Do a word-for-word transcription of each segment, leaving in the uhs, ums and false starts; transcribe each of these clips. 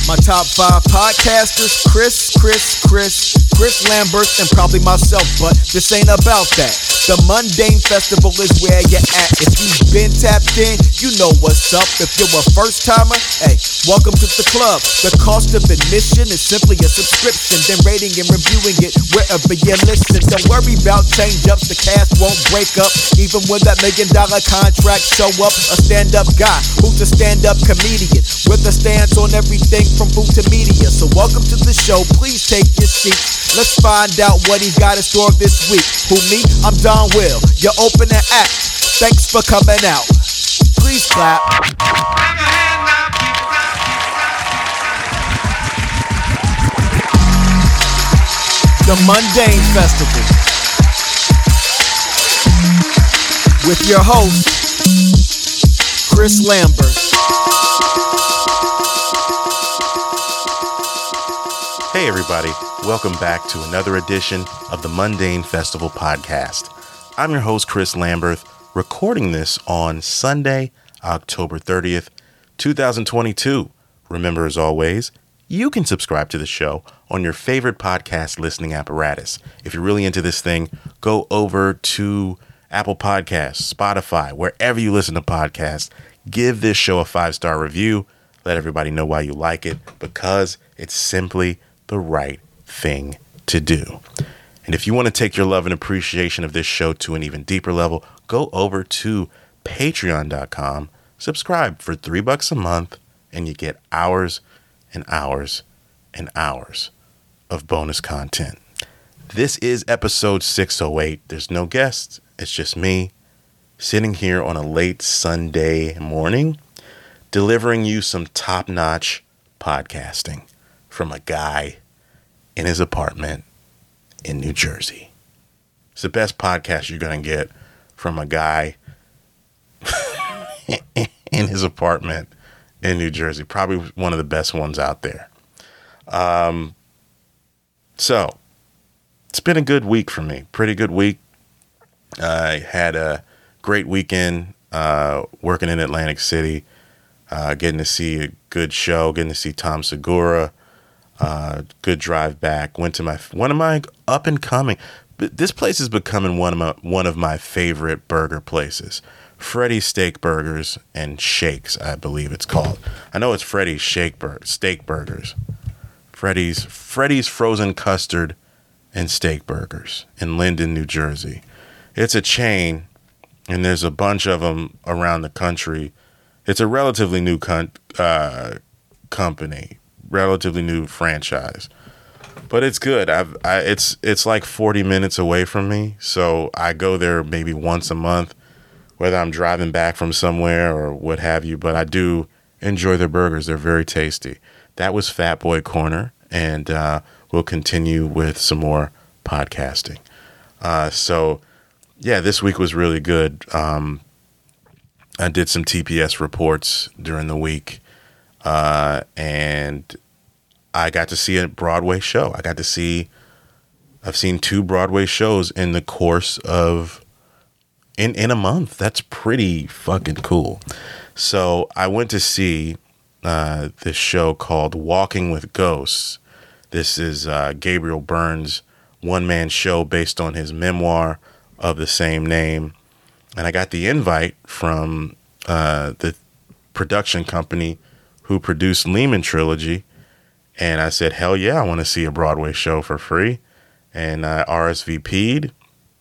My top five podcasters, Chris, Chris, Chris, Chris Lambert, and probably myself, but this ain't about that. The Mundane Festival is where you're at. If you've been tapped in, you know what's up. If you're a first timer, hey, welcome to the club. The cost of admission is simply a subscription, then rating and reviewing it wherever you listen. Don't worry about change ups, the cast won't break up. Even when that million dollar contract show up, a stand up guy who's a stand up comedian with a stance on everything from food to media. So welcome to the show, please take your seats. Let's find out what he's got in store this week. Who me? I'm Don Will, your opening act. Thanks for coming out. Please clap. The Mundane Festival with your host, Chris Lambert. Hey everybody, welcome back to another edition of the Mundane Festival podcast. I'm your host, Chris Lambert, recording this on Sunday, October thirtieth, twenty twenty-two. Remember, as always, you can subscribe to the show on your favorite podcast listening apparatus. If you're really into this thing, go over to Apple Podcasts, Spotify, wherever you listen to podcasts. Give this show a five-star review. Let everybody know why you like it, because it's simply the right thing to do. And if you want to take your love and appreciation of this show to an even deeper level, go over to patreon dot com, subscribe for three bucks a month, and you get hours and hours and hours of bonus content. This is episode six oh eight. There's no guests. It's just me sitting here on a late Sunday morning, delivering you some top-notch podcasting from a guy in his apartment in New Jersey. It's the best podcast you're going to get from a guy in his apartment in New Jersey. Probably one of the best ones out there. Um, so, it's been a good week for me. Pretty good week. I had a great weekend uh, working in Atlantic City, uh, getting to see a good show, getting to see Tom Segura. Uh, good drive back. Went to my one of my up and coming. This place is becoming one of my one of my favorite burger places. Freddy's Steak Burgers and Shakes, I believe it's called. I know it's Freddy's Shake Bur- Steak Burgers. Freddy's Freddy's Frozen Custard and Steak Burgers in Linden, New Jersey. It's a chain, and there's a bunch of them around the country. It's a relatively new con- uh, company. Relatively new franchise, but it's good. I've I, it's it's like forty minutes away from me, so I go there maybe once a month, whether I'm driving back from somewhere or what have you. But I do enjoy their burgers; they're very tasty. That was Fat Boy Corner, and uh, we'll continue with some more podcasting. Uh, so, yeah, this week was really good. Um, I did some T P S reports during the week. Uh, and I got to see a Broadway show. I got to see, I've seen two Broadway shows in the course of, in, in a month. That's pretty fucking cool. So I went to see, uh, this show called Walking with Ghosts. This is, uh, Gabriel Byrne's one-man show based on his memoir of the same name. And I got the invite from, uh, the production company who produced Lehman Trilogy, and I said, hell yeah, I want to see a Broadway show for free, and I R S V P'd,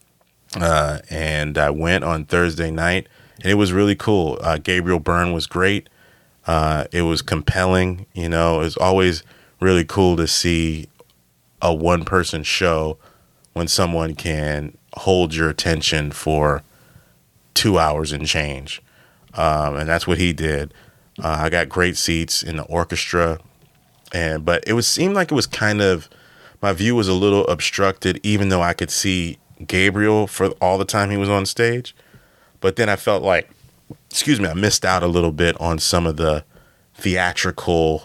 uh, and I went on Thursday night, and it was really cool. Uh, Gabriel Byrne was great. Uh, it was compelling. You know, it's always really cool to see a one-person show when someone can hold your attention for two hours and change, um, and that's what he did. Uh, I got great seats in the orchestra, and but it was seemed like it was kind of, my view was a little obstructed, even though I could see Gabriel for all the time he was on stage. But then I felt like, excuse me, I missed out a little bit on some of the theatrical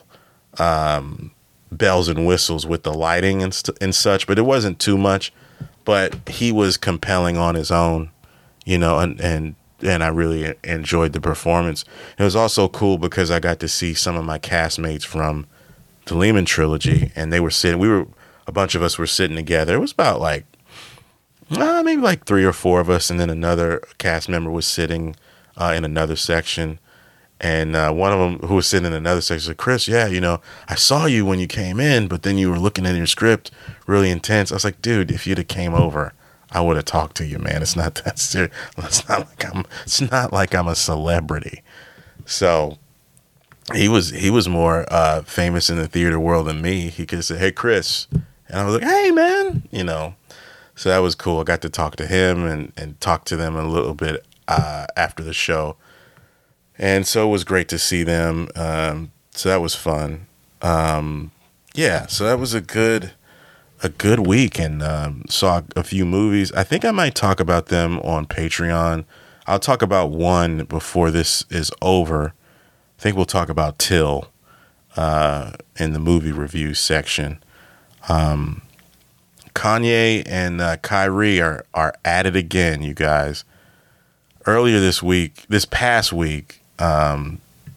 um, bells and whistles with the lighting and, st- and such, but it wasn't too much. But he was compelling on his own, you know, and and. And I really enjoyed the performance. It was also cool because I got to see some of my castmates from the Lehman trilogy, and they were sitting. We were a bunch of us were sitting together. It was about like uh, maybe like three or four of us, and then another cast member was sitting uh, in another section. And uh, one of them who was sitting in another section said, "Chris, yeah, you know, I saw you when you came in, but then you were looking at your script really intense." I was like, "Dude, if you'd have came over, I would have talked to you, man. It's not that serious. It's not like I'm. It's not like I'm a celebrity." So he was he was more uh, famous in the theater world than me. He could have said, "Hey, Chris," and I was like, "Hey, man," you know. So that was cool. I got to talk to him and and talk to them a little bit uh, after the show. And so it was great to see them. Um, so that was fun. Um, yeah, so that was a good a good week, and um, saw a few movies. I think I might talk about them on Patreon. I'll talk about one before this is over. I think we'll talk about Till uh, in the movie review section. Um, Kanye and uh, Kyrie are, are at it again, you guys. Earlier this week, this past week, Um,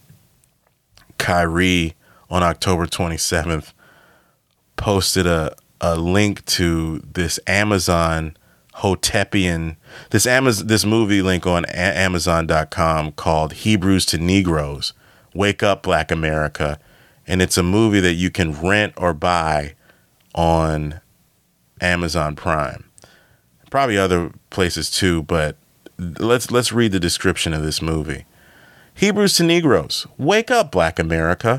Kyrie on October twenty-seventh posted a, a link to this Amazon Hotepian, this Amazon, this movie link on a- Amazon dot com called Hebrews to Negroes, Wake Up Black America. And it's a movie that you can rent or buy on Amazon Prime. Probably other places too, but let's let's read the description of this movie. Hebrews to Negroes, Wake Up Black America.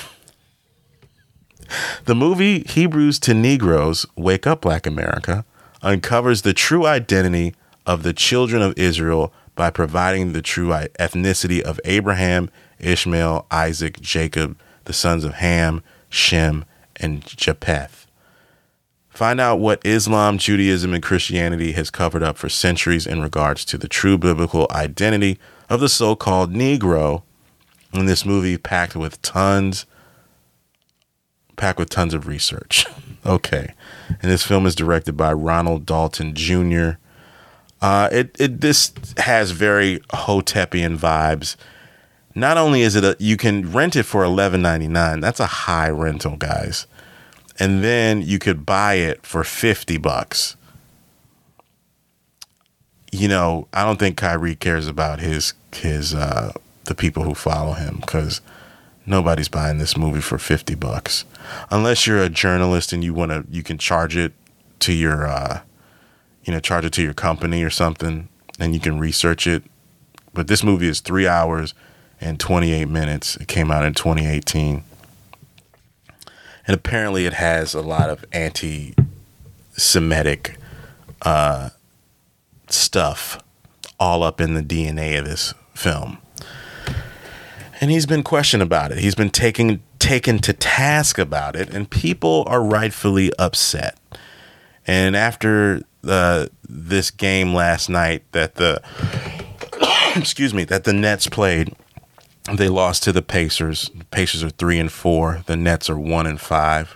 The movie Hebrews to Negroes, Wake Up Black America uncovers the true identity of the children of Israel by providing the true ethnicity of Abraham, Ishmael, Isaac, Jacob, the sons of Ham, Shem, and Japheth. Find out what Islam, Judaism, and Christianity has covered up for centuries in regards to the true biblical identity of the so-called Negro in this movie, packed with tons, packed with tons of research. Okay, and this film is directed by Ronald Dalton Junior Uh, it it this has very Hotepian vibes. Not only is it a, you can rent it for eleven ninety-nine. That's a high rental, guys. And then you could buy it for fifty bucks. You know, I don't think Kyrie cares about his his uh, the people who follow him, because nobody's buying this movie for fifty bucks, unless you're a journalist and you want to. You can charge it to your, uh, you know, charge it to your company or something, and you can research it. But this movie is three hours and twenty-eight minutes. It came out in twenty eighteen, and apparently it has a lot of anti-Semitic uh, stuff all up in the D N A of this film. And he's been questioned about it. He's been taken taken to task about it, and people are rightfully upset. And after the this game last night that the excuse me that the Nets played, they lost to the Pacers. The Pacers are three and four. The Nets are one and five.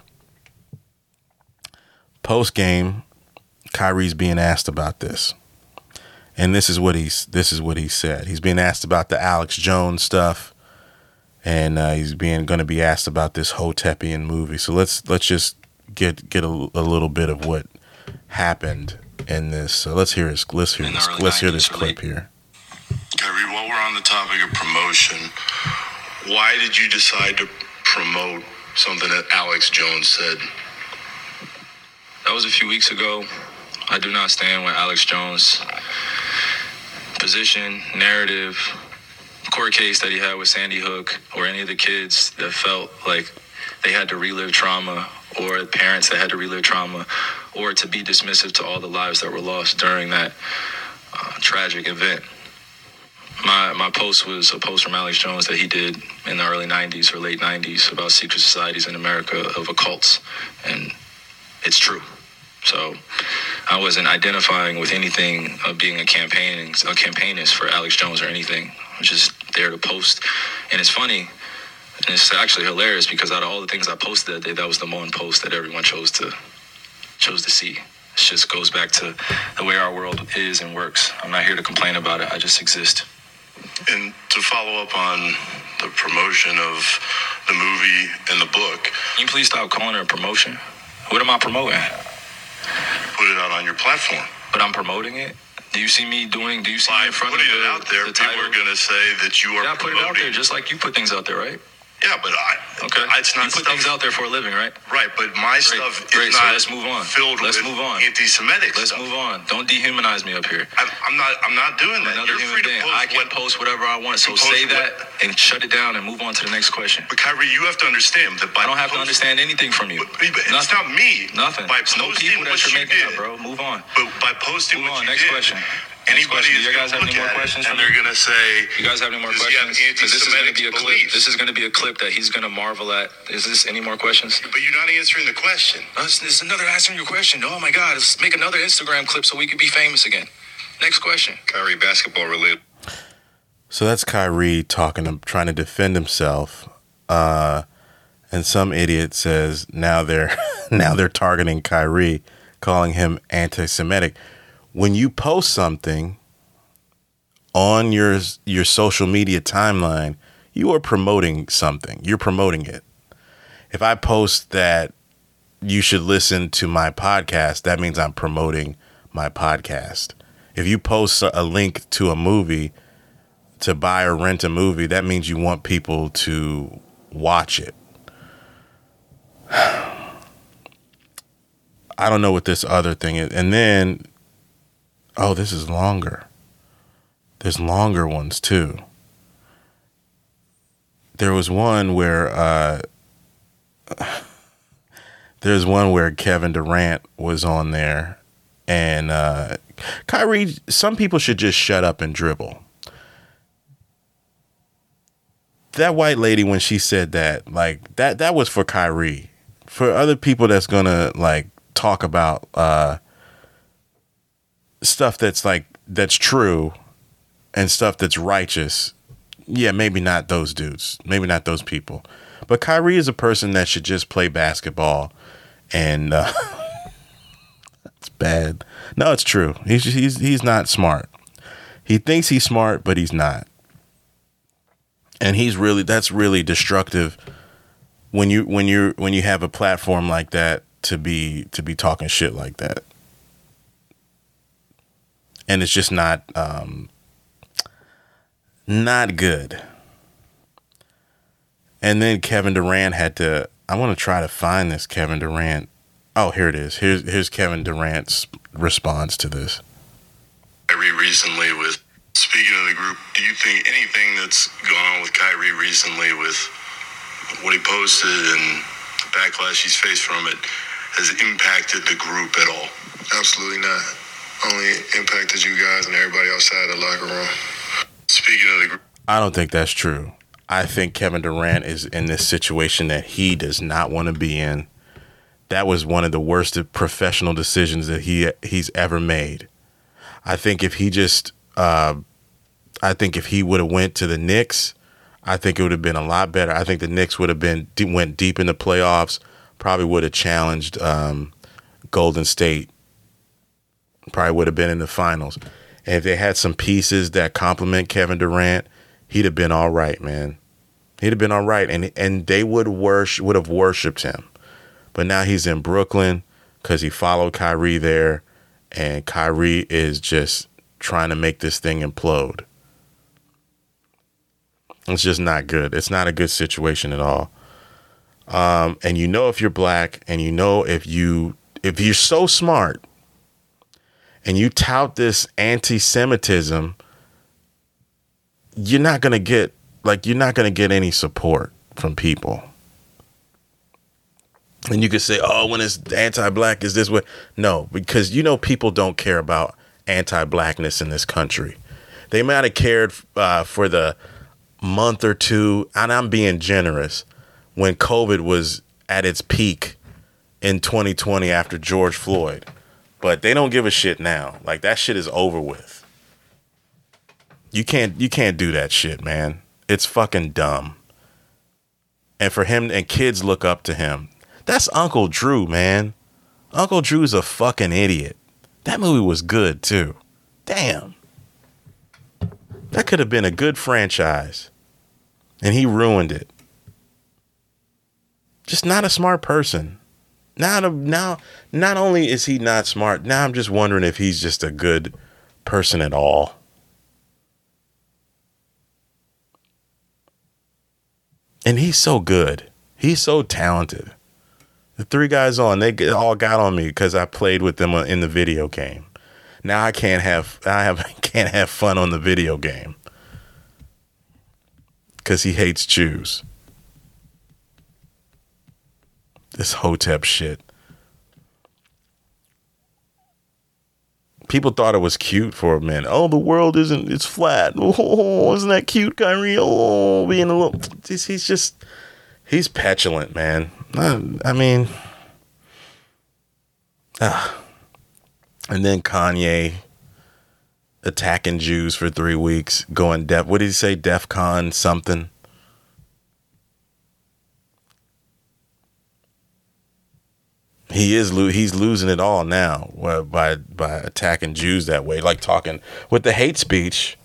Post game, Kyrie's being asked about this. And this is what he's this is what he said. He's being asked about the Alex Jones stuff, and uh, he's being going to be asked about this Hotepian movie. So let's let's just get get a, a little bit of what happened in this. So let's hear this. Let's hear this. Let's hear this clip here. Kyrie, while we're on the topic of promotion, why did you decide to promote something that Alex Jones said? That was a few weeks ago. I do not stand with Alex Jones' position, narrative, court case that he had with Sandy Hook, or any of the kids that felt like they had to relive trauma, or parents that had to relive trauma, or to be dismissive to all the lives that were lost during that uh, tragic event. My my post was a post from Alex Jones that he did in the early nineties or late nineties about secret societies in America of occults, and it's true. So I wasn't identifying with anything of being a campaign a campaignist for Alex Jones or anything. I was just there to post. And it's funny, and it's actually hilarious, because out of all the things I posted that day, that was the one post that everyone chose to chose to see. It just goes back to the way our world is and works. I'm not here to complain about it. I just exist. And to follow up on the promotion of the movie and the book, Can you please stop calling it a promotion? What am I promoting? Put it out on your platform. But I'm promoting it? Do you see me doing, do you see By me in front of putting the, it out there, the people title? are going to say that you are Yeah, I put it out there promoting. just like you put things out there, right? Yeah, but I, Okay. it's not you put stuff, things out there for a living, right? right, but my Great. stuff Great. is So not let's move on. filled Let's with move on. anti-Semitic Let's stuff. move on. Don't dehumanize me up here. I'm, I'm not I'm not doing I'm that. another You're human free to being. post I can what, post whatever I want. So post say what- that and shut it down and move on to the next question. But Kyrie, you have to understand that by I don't have to post- understand anything from you. But, but it's Nothing. not me. Nothing. By It's no posting people what that you're you making did, up, bro. Move on. But by posting Move what on. you Next did, question. anybody question. is Do you guys going to have look any more at it questions and for they're me? going to say, You guys have any more does he have questions? Because this is going to be a anti-Semitic clip. beliefs? This is going to be a clip that he's going to marvel at. Is this any more questions? But you're not answering the question. Uh, This this is another answering your question. Oh my God! Let's make another Instagram clip so we can be famous again. Next question. Kyrie, basketball related. So that's Kyrie talking, to, trying to defend himself, uh, and some idiot says now they're now they're targeting Kyrie, calling him anti-Semitic. When you post something on your your social media timeline, you are promoting something. You're promoting it. If I post that you should listen to my podcast, that means I'm promoting my podcast. If you post a link to a movie to buy or rent a movie, that means you want people to watch it. I don't know what this other thing is. And then, oh, this is longer. There's longer ones too. There was one where, uh, there's one where Kevin Durant was on there, and uh, Kyrie, some people should just shut up and dribble. That white lady, when she said that, like that, that was for Kyrie. For other people that's gonna like talk about uh, stuff that's like that's true and stuff that's righteous, yeah, maybe not those dudes, maybe not those people. But Kyrie is a person that should just play basketball, and uh, it's bad. No, it's true. He's he's he's not smart. He thinks he's smart, but he's not. And he's really that's really destructive when you when you when you have a platform like that to be to be talking shit like that. And it's just not um, not good. And then Kevin Durant had to, I want to try to find this Kevin Durant. Oh, here it is. Here's here's Kevin Durant's response to this. Kyrie recently with, speaking of the group, do you think anything that's gone on with Kyrie recently with what he posted and the backlash he's faced from it has impacted the group at all? Absolutely not. Only impacted you guys and everybody outside the locker room. Speaking of the group. I don't think that's true. I think Kevin Durant is in this situation that he does not want to be in. That was one of the worst professional decisions that he he's ever made. I think if he just, uh, I think if he would have went to the Knicks, I think it would have been a lot better. I think the Knicks would have been went deep in the playoffs, probably would have challenged um, Golden State, probably would have been in the finals. And if they had some pieces that complement Kevin Durant, he'd have been all right, man. He'd have been all right, and and they would worship would have worshipped him. But now he's in Brooklyn because he followed Kyrie there, and Kyrie is just trying to make this thing implode. It's just not good. It's not a good situation at all. Um, and you know if you're black, and you know if you if you're so smart, and you tout this anti-Semitism, you're not gonna get like you're not gonna get any support from people. And you could say, "Oh, when it's anti-black, is this way?" No, because you know people don't care about anti-blackness in this country. They might have cared uh, for the month or two, and I'm being generous, when COVID was at its peak in twenty twenty after George Floyd. But they don't give a shit now. Like, that shit is over with. You can't you can't do that shit, man. It's fucking dumb. And for him, and kids look up to him. That's Uncle Drew, man. Uncle Drew's a fucking idiot. That movie was good, too. Damn. That could have been a good franchise. And he ruined it. Just just not a smart person. Now, now, not only is he not smart, now I'm just wondering if he's just a good person at all. And he's so good. He's so talented. The three guys on, they all got on me because I played with them in the video game. Now I can't have I have can't have fun on the video game because he hates Jews. This Hotep shit. People thought it was cute for a minute. Oh, the world isn't, it's flat. Oh, isn't that cute, Kyrie? Oh, being a little, he's just, he's petulant, man. I, I mean, ah. And then Kanye attacking Jews for three weeks, going def, what did he say? DEFCON something. He is lo- he's losing it all now by by attacking Jews that way, like talking with the hate speech.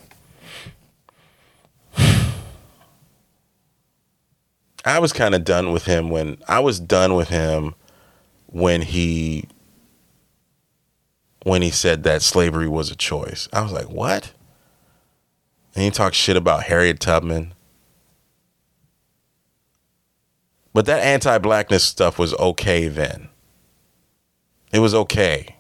I was kind of done with him when I was done with him when he when he said that slavery was a choice. I was like, what? And he talked shit about Harriet Tubman. But that anti-blackness stuff was okay then. It was okay.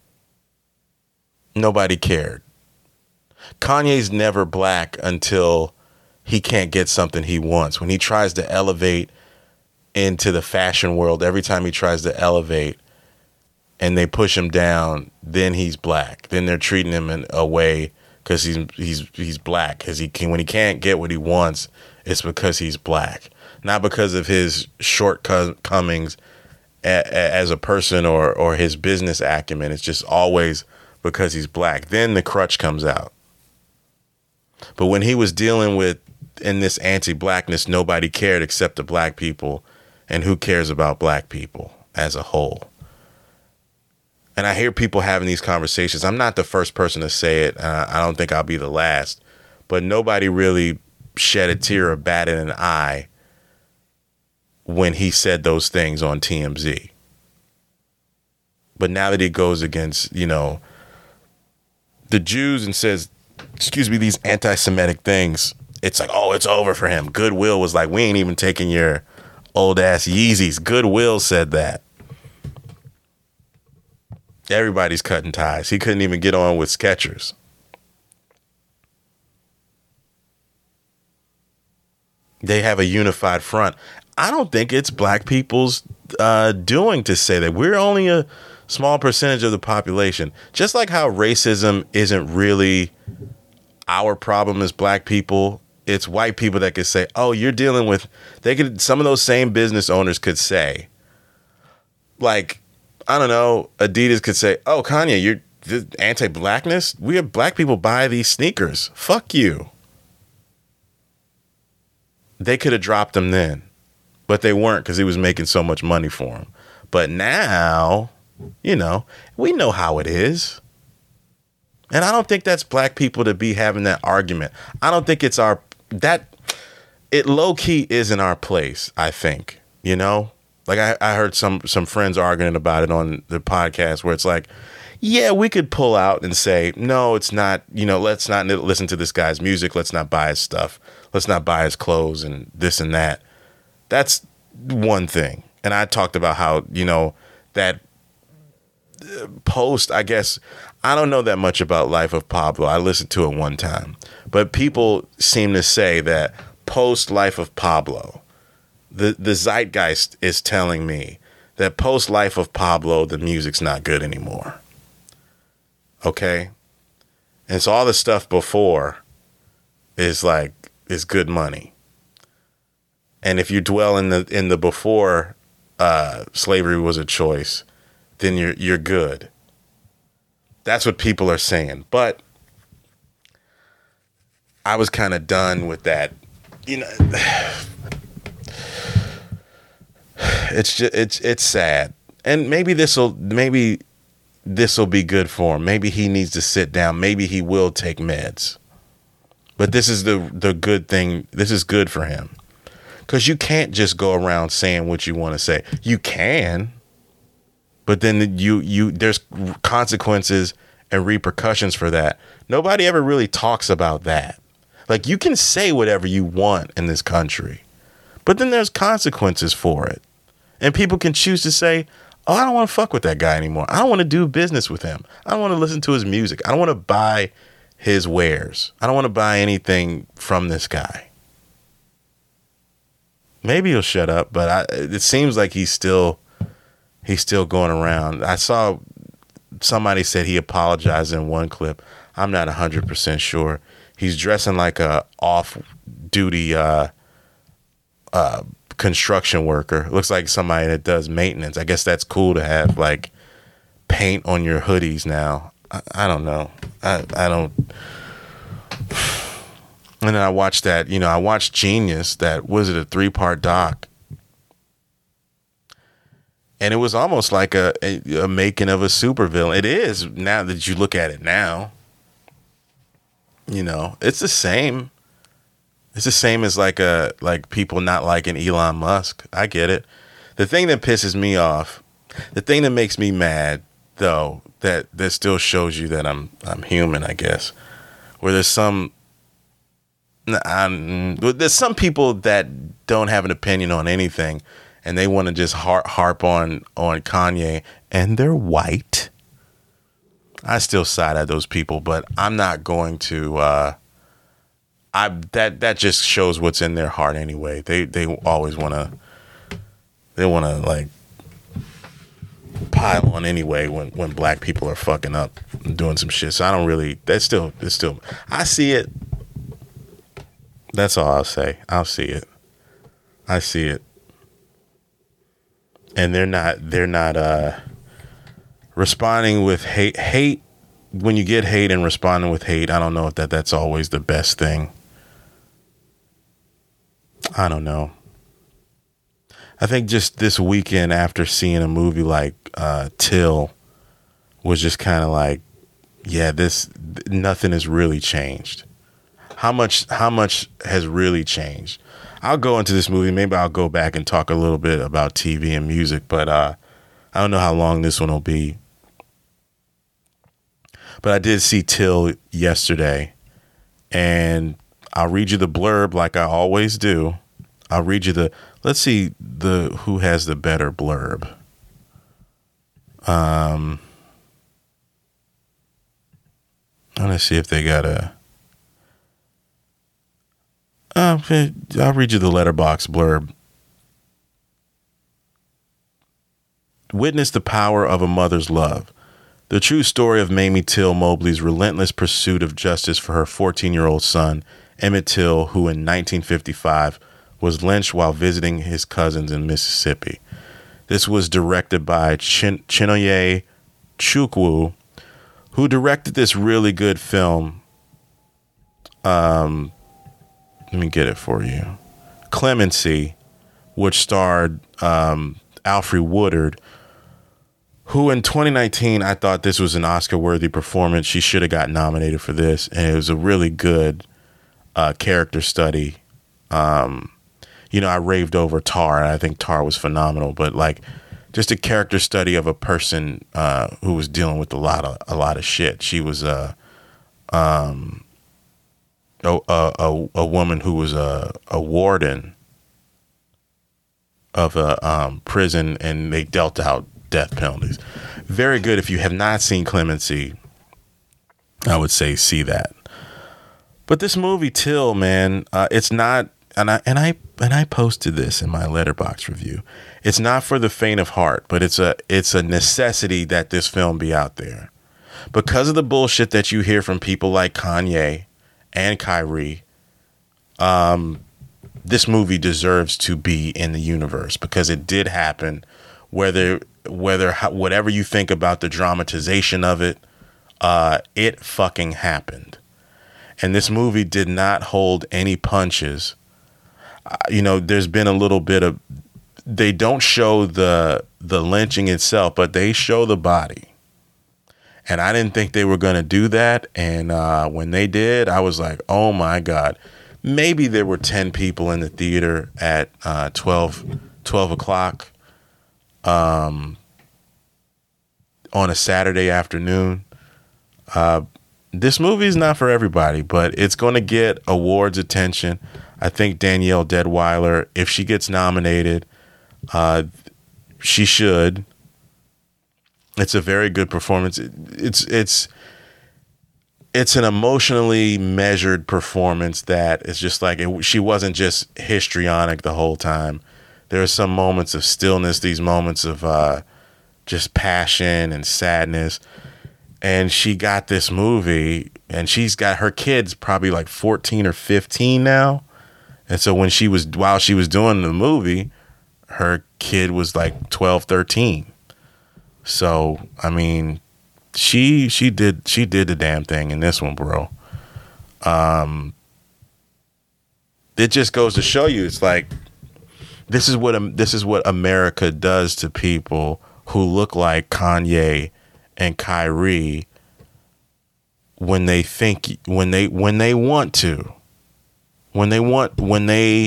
Nobody cared. Kanye's never black until he can't get something he wants. When he tries to elevate into the fashion world, every time he tries to elevate and they push him down, then he's black. Then they're treating him in a way because he's he's he's black. Because he can, when he can't get what he wants, it's because he's black, not because of his shortcomings as a person or or his business acumen. It's just always because he's black. Then the crutch comes out. But when he was dealing with in this anti-blackness, nobody cared except the black people, and who cares about black people as a whole? And I hear people having these conversations. I'm not the first person to say it. Uh, I don't think I'll be the last, but nobody really shed a tear or batted an eye when he said those things on T M Z. But now that he goes against, you know, the Jews and says, excuse me, these anti-Semitic things, it's like, oh, it's over for him. Goodwill was like, we ain't even taking your old ass Yeezys. Goodwill said that. Everybody's cutting ties. He couldn't even get on with Skechers. They have a unified front. I don't think it's black people's uh, doing to say that. We're only a small percentage of the population. Just like how racism isn't really our problem as black people, it's white people that could say, oh, you're dealing with, they could, some of those same business owners could say, like, I don't know, Adidas could say, oh, Kanye, you're anti-blackness? We have black people buy these sneakers. Fuck you. They could have dropped him then. But they weren't because he was making so much money for him. But now, you know, we know how it is. And I don't think that's black people to be having that argument. I don't think it's our, that, it low-key isn't our place, I think, you know? Like I, I heard some some friends arguing about it on the podcast where it's like, yeah, we could pull out and say, no, it's not, you know, let's not listen to this guy's music. Let's not buy his stuff. Let's not buy his clothes and this and that. That's one thing. And I talked about how, you know, that post, I guess, I don't know that much about Life of Pablo. I listened to it one time. But people seem to say that post Life of Pablo, the, the zeitgeist is telling me that post Life of Pablo, the music's not good anymore. Okay? And so all the stuff before is like, is good money. And if you dwell in the in the before uh, slavery was a choice, then you're you're good. That's what people are saying. But I was kind of done with that. You know, it's just it's it's sad. And maybe this'll maybe this'll be good for him. Maybe he needs to sit down. Maybe he will take meds. But this is the the good thing. This is good for him. Because you can't just go around saying what you want to say. You can, but then you you there's consequences and repercussions for that. Nobody ever really talks about that. Like, you can say whatever you want in this country, but then there's consequences for it. And people can choose to say, oh, I don't want to fuck with that guy anymore. I don't want to do business with him. I don't want to listen to his music. I don't want to buy his wares. I don't want to buy anything from this guy. Maybe he'll shut up, but I, it seems like he's still he's still going around. I saw somebody said he apologized in one clip. I'm not one hundred percent sure. He's dressing like a off-duty uh, uh, construction worker. Looks like somebody that does maintenance. I guess that's cool to have, like, paint on your hoodies now. I, I don't know. I, I don't... And then I watched that, you know, I watched Genius, that, was it a three-part doc? And it was almost like a, a, a making of a supervillain. It is, now that you look at it now. You know, it's the same. It's the same as like a like people not liking Elon Musk. I get it. The thing that pisses me off, the thing that makes me mad, though, that, that still shows you that I'm I'm human, I guess, where there's some... I'm, there's some people that don't have an opinion on anything, and they want to just harp, harp on on Kanye, and they're white. I still side at those people, but I'm not going to. Uh, I that that just shows what's in their heart anyway. They they always want to. They want to like pile on anyway when when black people are fucking up and doing some shit. So I don't really. That's still. It's still. I see it. That's all I'll say. I'll see it. I see it. And they're not, they're not uh, responding with hate. Hate, when you get hate and responding with hate, I don't know if that that's always the best thing. I don't know. I think just this weekend after seeing a movie like uh, Till was just kind of like, yeah, this, nothing has really changed. How much how much has really changed? I'll go into this movie. Maybe I'll go back and talk a little bit about T V and music, but uh, I don't know how long this one will be. But I did see Till yesterday, and I'll read you the blurb like I always do. I'll read you the, let's see the who has the better blurb. Um, I'm gonna see if they got a. Uh, I'll read you the Letterboxd blurb. Witness the power of a mother's love. The true story of Mamie Till Mobley's relentless pursuit of justice for her fourteen-year-old son, Emmett Till, who in nineteen fifty-five was lynched while visiting his cousins in Mississippi. This was directed by Chin- Chinonye Chukwu, who directed this really good film. Um... Let me get it for you. Clemency, which starred um, Alfre Woodard, who in twenty nineteen, I thought this was an Oscar-worthy performance. She should have got nominated for this, and it was a really good uh, character study. Um, you know, I raved over Tar, and I think Tar was phenomenal, but like just a character study of a person uh, who was dealing with a lot of a lot of shit. She was a uh, um. A, a a woman who was a a warden of a um, prison, and they dealt out death penalties. Very good. If you have not seen Clemency, I would say see that. But this movie Till, man, uh, it's not, and I and I and I posted this in my Letterboxd review. It's not for the faint of heart, but it's a it's a necessity that this film be out there because of the bullshit that you hear from people like Kanye and Kyrie. Um, this movie deserves to be in the universe because it did happen. Whether whether whatever you think about the dramatization of it, uh, it fucking happened. And this movie did not hold any punches. Uh, you know, there's been a little bit of, they don't show the the lynching itself, but they show the body. And I didn't think they were going to do that. And uh, when they did, I was like, oh, my God. maybe there were ten people in the theater at uh, twelve, twelve o'clock um, on a Saturday afternoon. Uh, this movie is not for everybody, but it's going to get awards attention. I think Danielle Deadwyler, if she gets nominated, uh, she should. It's a very good performance. It, it's it's it's an emotionally measured performance that is just like it, she wasn't just histrionic the whole time. There are some moments of stillness, these moments of uh, just passion and sadness. And she got this movie, and she's got her kids probably like fourteen or fifteen now. And so when she was, while she was doing the movie, her kid was like twelve, thirteen. So, I mean, she, she did, she did the damn thing in this one, bro. Um, it just goes to show you, it's like, this is what, this is what America does to people who look like Kanye and Kyrie when they think, when they, when they want to. When they want, when they,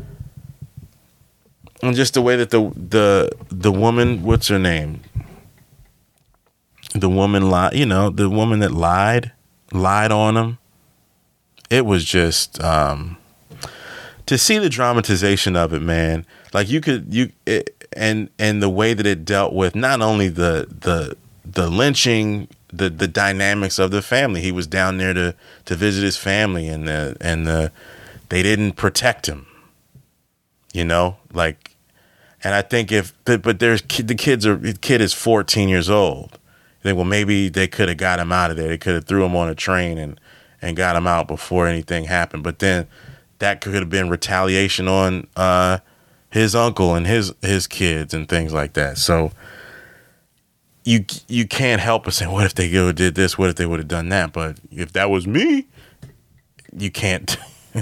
and just the way that the the the woman, what's her name? The woman lied, you know, the woman that lied, lied on him. It was just um, to see the dramatization of it, man. Like you could you it, and and the way that it dealt with not only the the the lynching, the the dynamics of the family. He was down there to to visit his family, and the and the. They didn't protect him, you know, like, and I think if, but there's the kids are, the kid is fourteen years old. You think, well, maybe they could have got him out of there. They could have threw him on a train and, and got him out before anything happened. But then that could have been retaliation on uh, his uncle and his, his kids and things like that. So you, you can't help but say, what if they go did this? What if they would have done that? But if that was me, you can't.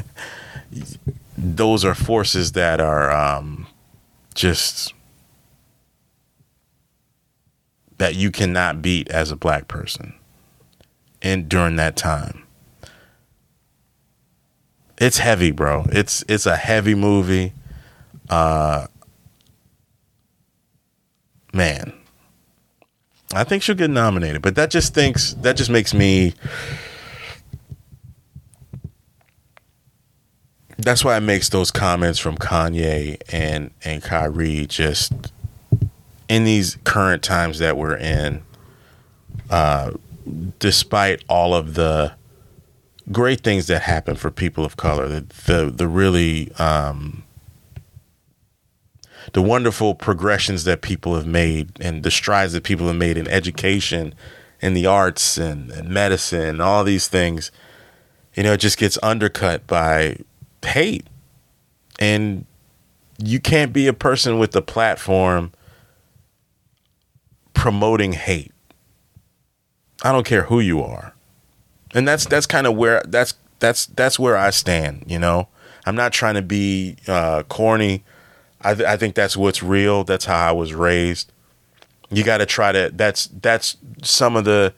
Those are forces that are um, just that you cannot beat as a black person. And during that time, it's heavy, bro. It's it's a heavy movie. Uh, man, I think she'll get nominated, but that just thinks that just makes me. That's why it makes those comments from Kanye and, and Kyrie just in these current times that we're in, uh, despite all of the great things that happen for people of color, the the, the really um, the wonderful progressions that people have made and the strides that people have made in education and the arts and, and medicine and all these things, you know, it just gets undercut by hate. And you can't be a person with a platform promoting hate. I don't care who you are. And that's that's kind of where that's that's that's where I stand, you know. I'm not trying to be uh, corny. I th- I think that's what's real. That's how I was raised. You got to try to that's that's some of the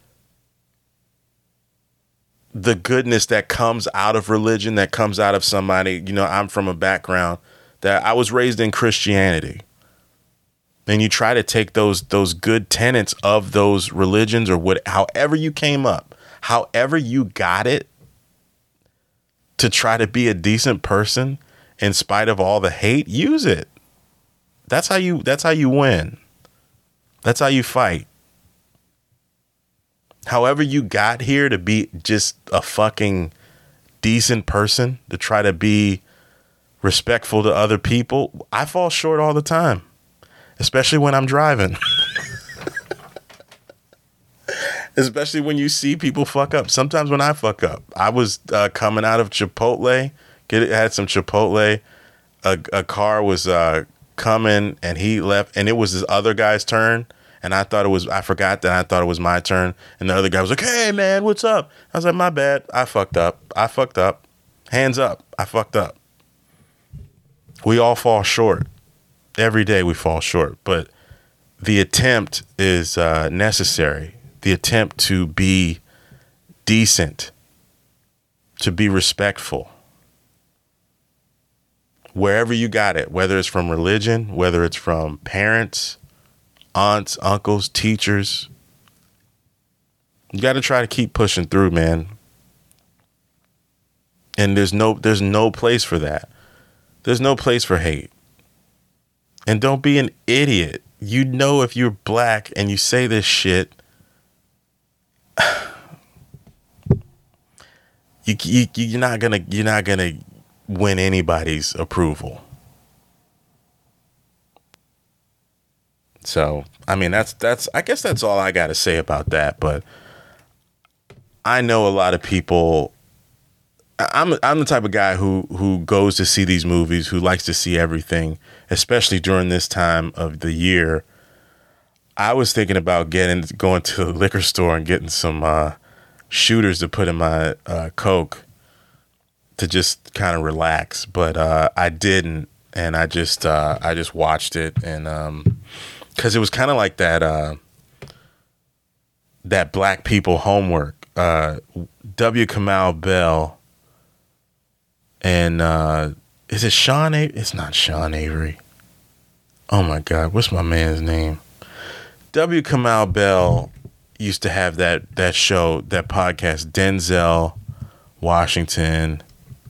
the goodness that comes out of religion, that comes out of somebody, you know, I'm from a background that I was raised in Christianity. And you try to take those those good tenets of those religions or what, however you came up, however you got it, to try to be a decent person in spite of all the hate, use it. That's how you that's how you win. That's how you fight. However you got here to be just a fucking decent person, to try to be respectful to other people, I fall short all the time, especially when I'm driving. Especially when you see people fuck up. Sometimes when I fuck up, I was uh, coming out of Chipotle, get had some Chipotle. A, a car was uh, coming and he left, and it was this other guy's turn. And I thought it was, I forgot that I thought it was my turn. And the other guy was like, hey, man, what's up? I was like, my bad. I fucked up. I fucked up. Hands up. I fucked up. We all fall short. Every day we fall short. But the attempt is uh, necessary. The attempt to be decent, to be respectful, wherever you got it, whether it's from religion, whether it's from parents, aunts, uncles, teachers. You got to try to keep pushing through, man. And there's no there's no place for that. There's no place for hate. And don't be an idiot. You know, if you're black and you say this shit, you, you you're not gonna you're not gonna win anybody's approval. So, I mean, that's that's I guess that's all I got to say about that. But I know a lot of people. I'm I'm the type of guy who who goes to see these movies, who likes to see everything, especially during this time of the year. I was thinking about getting going to the liquor store and getting some uh, shooters to put in my uh, Coke to just kind of relax, but uh, I didn't, and I just uh, I just watched it, and um, because it was kind of like that uh, that Black People Homework. Uh, W. Kamau Bell. And uh, is it Sean Avery? It's not Sean Avery. Oh my God, what's my man's name? W. Kamau Bell used to have that that show, that podcast. Denzel Washington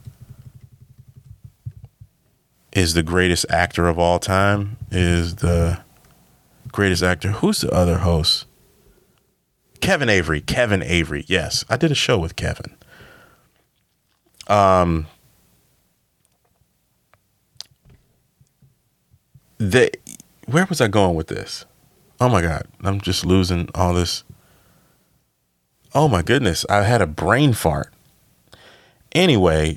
is the greatest actor of all time. Is the greatest actor. Who's the other host? Kevin Avery. Kevin Avery. Yes, I did a show with Kevin. Um. The, where was I going with this? Oh my God, I'm just losing all this. Oh my goodness, I had a brain fart. Anyway,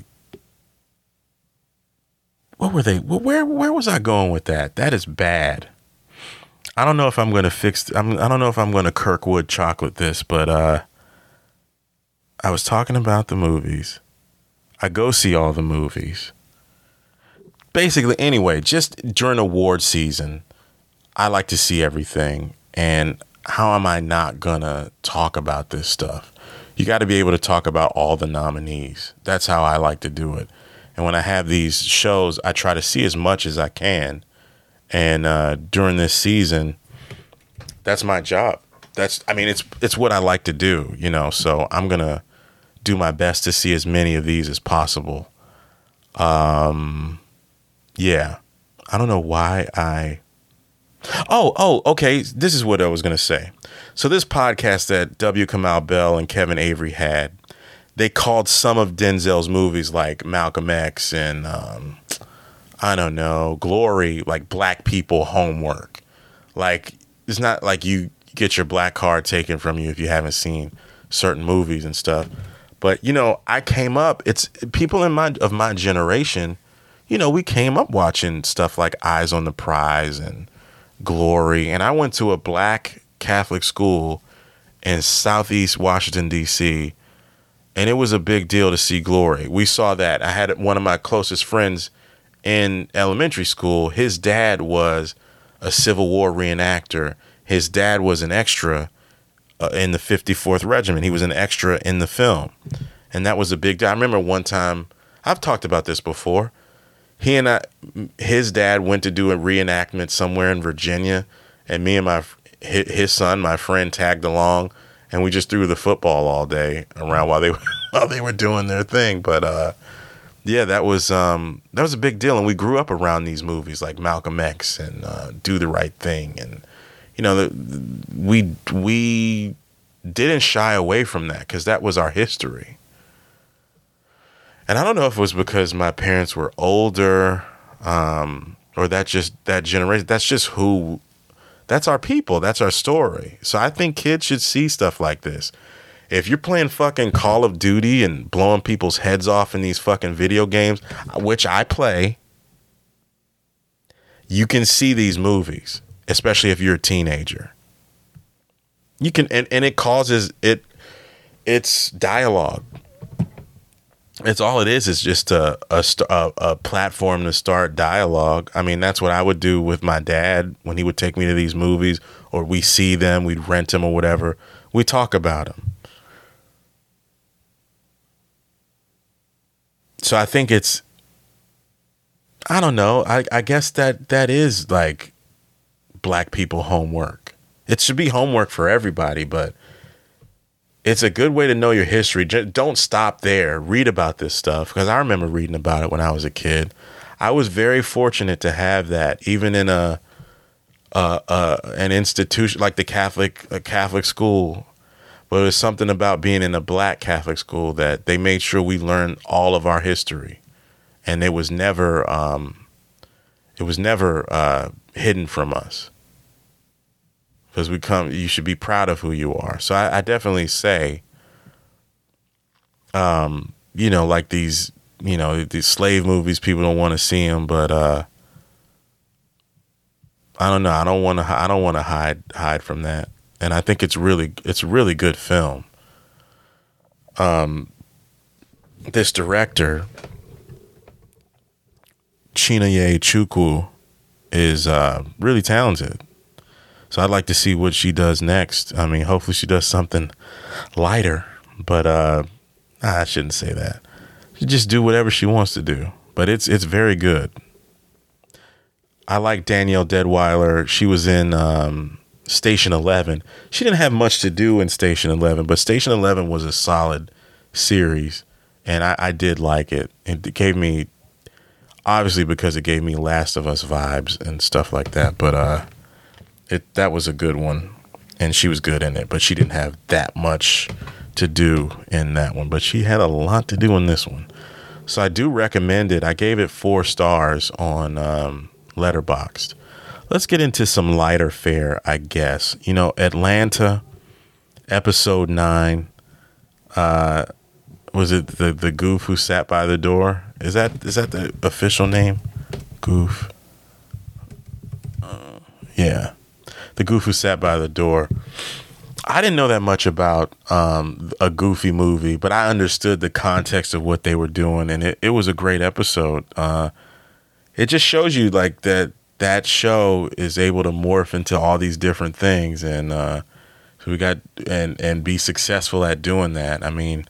what were they? Where where was I going with that? That is bad. I don't know if I'm going to fix. I'm, I don't know if I'm going to Kirkwood chocolate this, but uh, I was talking about the movies. I go see all the movies. Basically, anyway, just during award season, I like to see everything. And how am I not gonna talk about this stuff? You got to be able to talk about all the nominees. That's how I like to do it. And when I have these shows, I try to see as much as I can. And uh, during this season, that's my job. That's, I mean, it's it's what I like to do, you know. So I'm gonna do my best to see as many of these as possible. Um. Yeah, I don't know why I. Oh, oh, okay. This is what I was going to say. So this podcast that W. Kamau Bell and Kevin Avery had, they called some of Denzel's movies like Malcolm X and, um, I don't know, Glory, like Black People Homework. Like, it's not like you get your black card taken from you if you haven't seen certain movies and stuff. But, you know, I came up, it's people in my of my generation. You know, we came up watching stuff like Eyes on the Prize and Glory. And I went to a black Catholic school in Southeast Washington, D C, and it was a big deal to see Glory. We saw that. I had one of my closest friends in elementary school. His dad was a Civil War reenactor. His dad was an extra uh, in the fifty-fourth Regiment. He was an extra in the film. And that was a big deal. I remember one time, I've talked about this before. He and I, his dad went to do a reenactment somewhere in Virginia, and me and my his son, my friend, tagged along, and we just threw the football all day around while they were, while they were doing their thing. But uh, yeah, that was um, that was a big deal, and we grew up around these movies like Malcolm X and uh, Do the Right Thing, and you know, the, the, we we didn't shy away from that because that was our history. And I don't know if it was because my parents were older, um, or that just that generation. That's just who, that's our people. That's our story. So I think kids should see stuff like this. If you're playing fucking Call of Duty and blowing people's heads off in these fucking video games, which I play, you can see these movies, especially if you're a teenager. You can, and, and it causes it, it's dialogue. It's all it is. It's just a, a a a platform to start dialogue. I mean, that's what I would do with my dad when he would take me to these movies, or we see them, we'd rent them or whatever. We talk about them. So I think it's, I don't know. I, I guess that that is like black people homework. It should be homework for everybody, but it's a good way to know your history. Just don't stop there. Read about this stuff, because I remember reading about it when I was a kid. I was very fortunate to have that, even in a, a, a an institution like the Catholic a Catholic school. But it was something about being in a black Catholic school that they made sure we learned all of our history, and it was never um, it was never uh, hidden from us. Because we come, you should be proud of who you are. So I, I definitely say, um, you know, like these, you know, these slave movies, people don't want to see them, but uh, I don't know. I don't want to. I don't want to hide hide from that. And I think it's really, it's a really good film. Um, this director, Chinonye Chukwu, is uh, really talented. So I'd like to see what she does next. I mean, hopefully she does something lighter, but uh, I shouldn't say that. She just do whatever she wants to do, but it's it's very good. I like Danielle Deadwyler. She was in um, Station Eleven. She didn't have much to do in Station Eleven, but Station Eleven was a solid series, and I, I did like it. It gave me, obviously because it gave me Last of Us vibes and stuff like that, but uh. It that was a good one, and she was good in it, but she didn't have that much to do in that one, but she had a lot to do in this one. So I do recommend it. I gave it four stars on um, Letterboxd. Let's get into some lighter fare, I guess. You know, Atlanta, episode nine. Uh, was it the the goof who sat by the door? Is that is that the official name? Goof. Uh, yeah. The goof who sat by the door. I didn't know that much about um, a Goofy movie, but I understood the context of what they were doing, and it, it was a great episode. Uh, it just shows you like that that show is able to morph into all these different things, and uh, so we got and and be successful at doing that. I mean,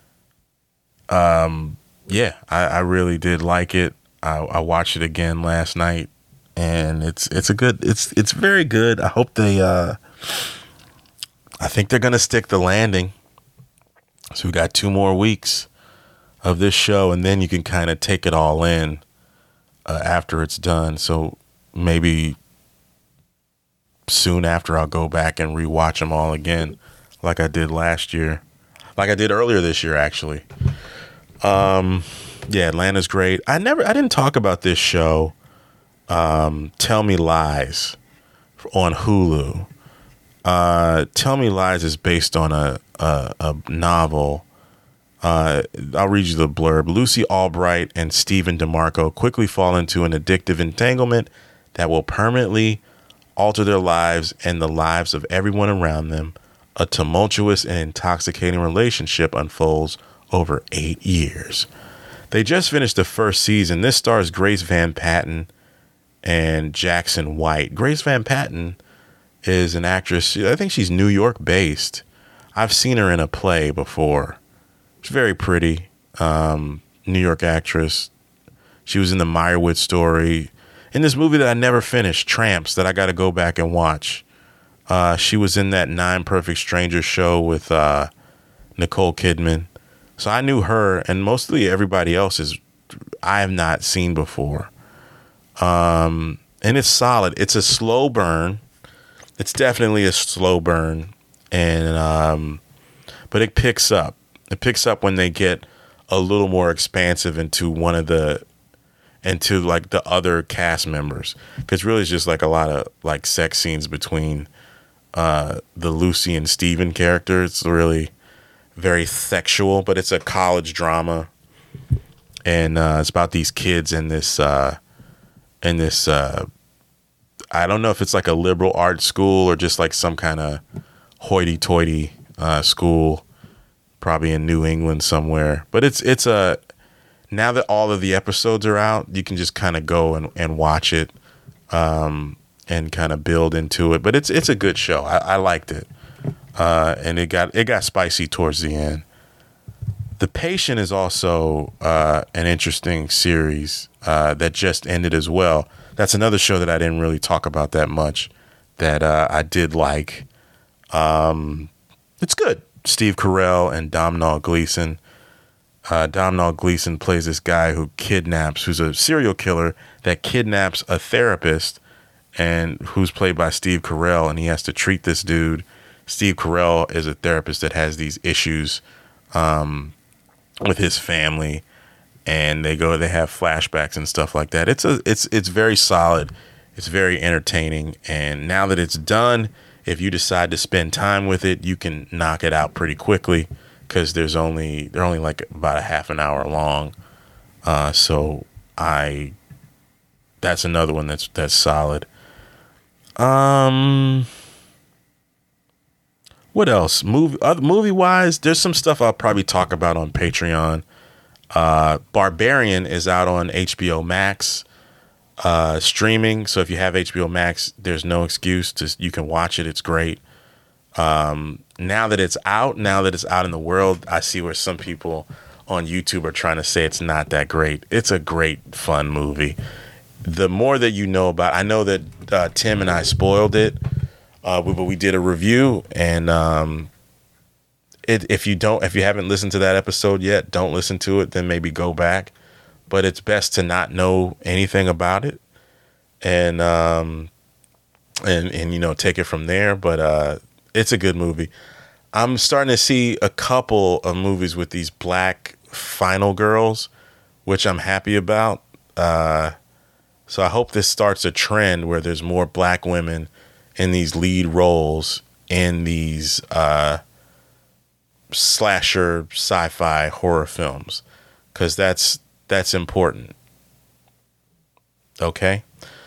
um, yeah, I, I really did like it. I, I watched it again last night. And it's it's a good it's it's very good. I hope they uh I think they're gonna stick the landing. So we got two more weeks of this show, and then you can kind of take it all in uh, after it's done. So maybe soon after I'll go back and rewatch them all again, like I did last year, like I did earlier this year actually. Um, yeah, Atlanta's great. I never I didn't talk about this show. Um, Tell Me Lies on Hulu. Uh, Tell Me Lies is based on a a, a novel. Uh, I'll read you the blurb. Lucy Albright and Stephen DeMarco quickly fall into an addictive entanglement that will permanently alter their lives and the lives of everyone around them. A tumultuous and intoxicating relationship unfolds over eight years. They just finished the first season. This stars Grace Van Patten and Jackson White. Grace Van Patten is an actress. I think she's New York based. I've seen her in a play before. She's very pretty. Um, New York actress. She was in the Meyerowitz Story. In this movie that I never finished, Tramps, that I got to go back and watch. Uh, she was in that Nine Perfect Strangers show with uh, Nicole Kidman. So I knew her, and mostly everybody else is I have not seen before. Um, and it's solid. It's a slow burn. It's definitely a slow burn. And, um, but it picks up. It picks up when they get a little more expansive into one of the, into like the other cast members. Cause really it's just like a lot of like sex scenes between, uh, the Lucy and Steven characters. It's really very sexual, but it's a college drama. And, uh, it's about these kids in this, uh, in this, uh, I don't know if it's like a liberal arts school or just like some kind of hoity-toity uh, school, probably in New England somewhere. But it's it's a now that all of the episodes are out, you can just kind of go and, and watch it um, and kind of build into it. But it's it's a good show. I, I liked it, uh, and it got it got spicy towards the end. The Patient is also uh, an interesting series uh, that just ended as well. That's another show that I didn't really talk about that much that uh, I did like. Um, it's good. Steve Carell and Domhnall Gleeson. Uh, Domhnall Gleeson plays this guy who kidnaps, who's a serial killer that kidnaps a therapist, and who's played by Steve Carell, and he has to treat this dude. Steve Carell is a therapist that has these issues um, with his family, and they go, they have flashbacks and stuff like that. It's a, it's, it's very solid. It's very entertaining, and now that it's done, if you decide to spend time with it, you can knock it out pretty quickly because there's only they're only like about a half an hour long. Uh, so I, that's another one that's that's solid. Um, what else? Movie other movie wise, there's some stuff I'll probably talk about on Patreon. Uh, Barbarian is out on H B O Max. Uh, streaming, so if you have H B O Max, there's no excuse to you can watch it. It's great. Um, now that it's out, now that it's out in the world, I see where some people on YouTube are trying to say it's not that great. It's a great, fun movie. The more that you know about, I know that uh, Tim and I spoiled it, uh, but we did a review, and um, it, if you don't, if you haven't listened to that episode yet, don't listen to it. Then maybe go back. But it's best to not know anything about it, and um, and and you know take it from there. But uh, it's a good movie. I'm starting to see a couple of movies with these black final girls, which I'm happy about. Uh, so I hope this starts a trend where there's more black women in these lead roles in these uh, slasher, sci-fi, horror films, because that's That's important. Okay.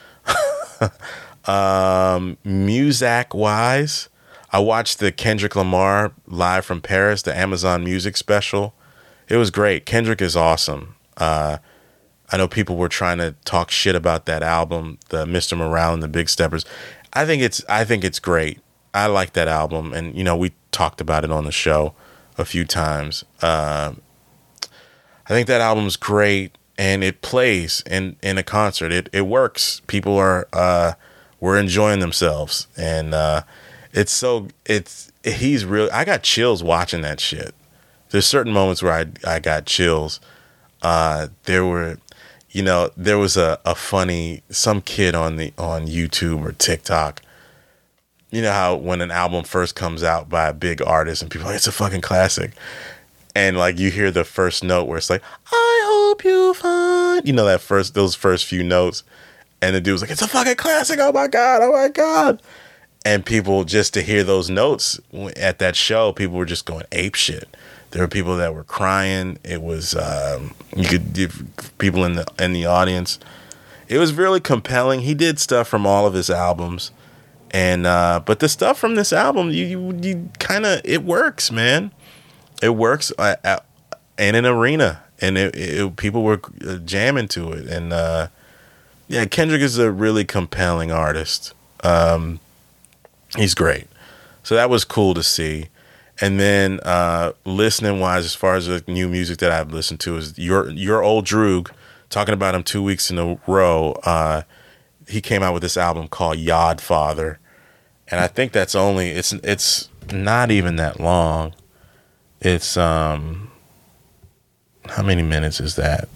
um, Muzak wise, I watched the Kendrick Lamar Live from Paris, the Amazon Music special. It was great. Kendrick is awesome. Uh, I know people were trying to talk shit about that album, the Mister Morale and the Big Steppers. I think it's I think it's great. I like that album, and you know we talked about it on the show a few times. Uh, I think that album's great, and it plays in, in a concert. It it works. People are uh, we're enjoying themselves, and uh, it's so it's he's real. I got chills watching that shit. There's certain moments where I I got chills. Uh, there were, you know, there was a, a funny some kid on the on YouTube or TikTok. You know how when an album first comes out by a big artist and people are like, it's a fucking classic. And like you hear the first note where it's like, I hope you find, you know, that first, those first few notes. And the dude was like, it's a fucking classic. Oh my God. Oh my God. And people, just to hear those notes at that show, people were just going ape shit. There were people that were crying. It was, um, you could give people in the, in the audience. It was really compelling. He did stuff from all of his albums. And, uh, but the stuff from this album, you, you, you kind of, it works, man. It works at, at, in an arena, and it, it, people were jamming to it. And uh, yeah, Kendrick is a really compelling artist. Um, he's great. So that was cool to see. And then uh, listening wise, as far as the new music that I've listened to, is your your old Droog, talking about him two weeks in a row. Uh, he came out with this album called Yod Father, and I think that's only it's it's not even that long. It's, um, how many minutes is that?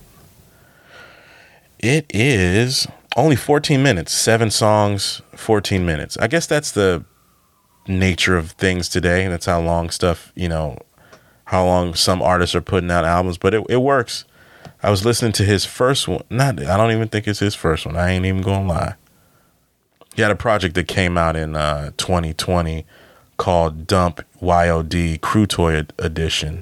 It is only fourteen minutes, seven songs, fourteen minutes. I guess that's the nature of things today. That's how long stuff, you know, how long some artists are putting out albums, but it, it works. I was listening to his first one. Not, I don't even think it's his first one. I ain't even gonna lie. He had a project that came out in uh, twenty twenty called Dump Y O D Crew Toy Edition.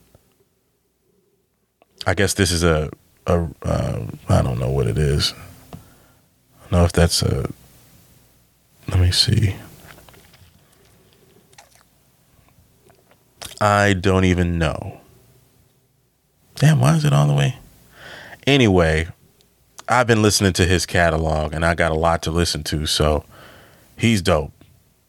I guess this is a, a uh, I don't know what it is. I don't know if that's a, let me see. I don't even know. Damn, why is it all the way? Anyway, I've been listening to his catalog, and I got a lot to listen to, so he's dope.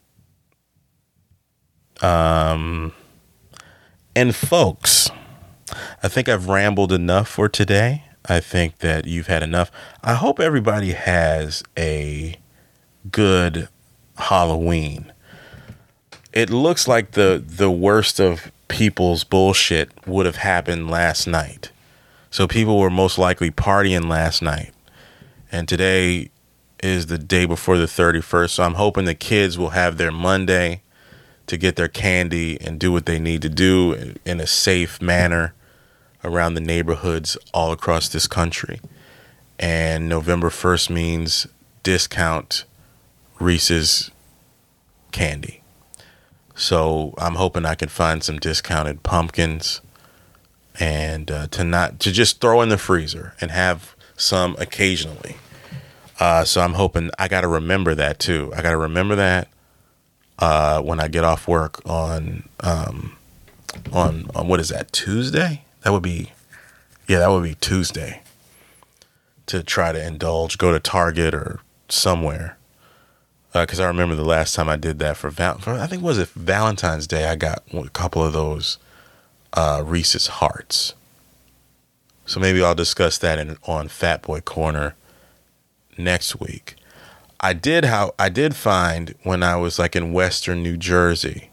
Um, and folks, I think I've rambled enough for today. I think that you've had enough. I hope everybody has a good Halloween. It looks like the the worst of people's bullshit would have happened last night. So people were most likely partying last night. And today is the day before the thirty-first. So I'm hoping the kids will have their Monday to get their candy and do what they need to do in a safe manner around the neighborhoods all across this country. And November first means discount Reese's candy. So I'm hoping I can find some discounted pumpkins and uh, to not to just throw in the freezer and have some occasionally. Uh, so I'm hoping I got to remember that too. I got to remember that uh, when I get off work on um, on on what is that, Tuesday? That would be yeah, that would be Tuesday. To try to indulge, go to Target or somewhere. Because uh, I remember the last time I did that for, Val- for I think was it Valentine's Day, I got a couple of those uh, Reese's Hearts. So maybe I'll discuss that in, on Fat Boy Corner next week. I did how I did find when I was like in Western New Jersey,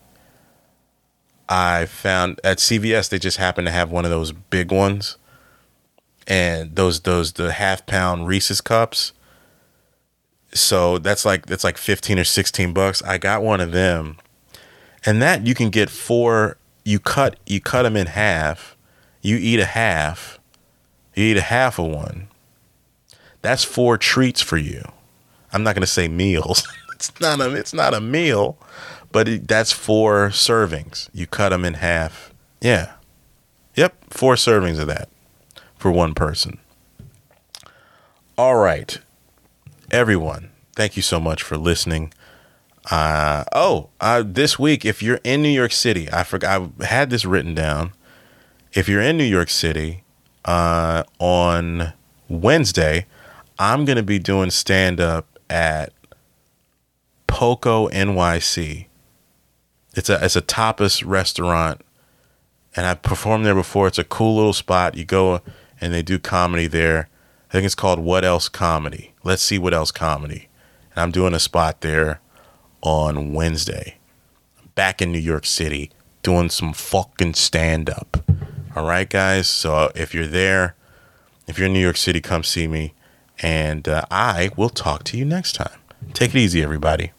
I found at C V S they just happened to have one of those big ones, and those those the half pound Reese's cups. So that's like that's like fifteen or sixteen bucks. I got one of them, and that you can get four. You cut you cut them in half. You eat a half. You eat a half of one. That's four treats for you. I'm not gonna say meals. It's not a it's not a meal, but it, that's four servings. You cut them in half. Yeah, yep, four servings of that for one person. All right. Everyone, thank you so much for listening. Uh, oh, uh, this week, if you're in New York City, I forgot, I had this written down. If you're in New York City, uh, on Wednesday, I'm going to be doing stand-up at Poco N Y C. It's a, it's a tapas restaurant, and I've performed there before. It's a cool little spot. You go and they do comedy there. I think it's called What Else Comedy. Let's See What Else Comedy. And I'm doing a spot there on Wednesday. I'm back in New York City doing some fucking stand-up. All right, guys? So if you're there, if you're in New York City, come see me. And uh, I will talk to you next time. Take it easy, everybody.